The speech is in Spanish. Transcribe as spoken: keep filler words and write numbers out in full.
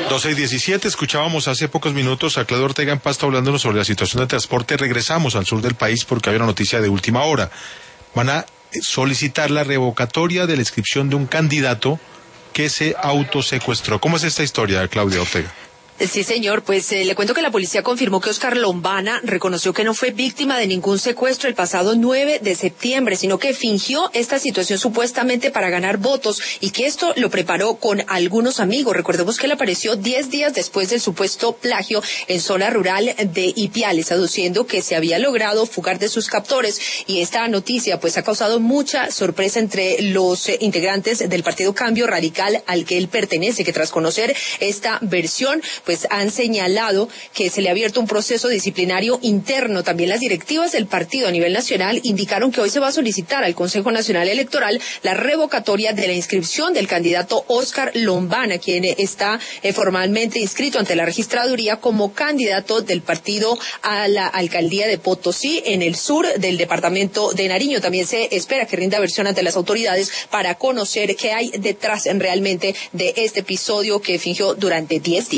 doce y diecisiete, escuchábamos hace pocos minutos a Claudio Ortega en Pasto hablándonos sobre la situación de transporte. Regresamos al sur del país porque hay una noticia de última hora. Van a solicitar la revocatoria de la inscripción de un candidato que se autosecuestró. ¿Cómo es esta historia, Claudia Ortega? Sí, señor, pues eh, le cuento que la policía confirmó que Óscar Lombana reconoció que no fue víctima de ningún secuestro el pasado nueve de septiembre, sino que fingió esta situación supuestamente para ganar votos y que esto lo preparó con algunos amigos. Recordemos que él apareció diez días después del supuesto plagio en zona rural de Ipiales, aduciendo que se había logrado fugar de sus captores, y esta noticia pues ha causado mucha sorpresa entre los eh, integrantes del Partido Cambio Radical al que él pertenece, que tras conocer esta versión pues han señalado que se le ha abierto un proceso disciplinario interno. También las directivas del partido a nivel nacional indicaron que hoy se va a solicitar al Consejo Nacional Electoral la revocatoria de la inscripción del candidato Óscar Lombana, quien está eh, formalmente inscrito ante la registraduría como candidato del partido a la alcaldía de Potosí en el sur del departamento de Nariño. También se espera que rinda versión ante las autoridades para conocer qué hay detrás realmente de este episodio que fingió durante diez días.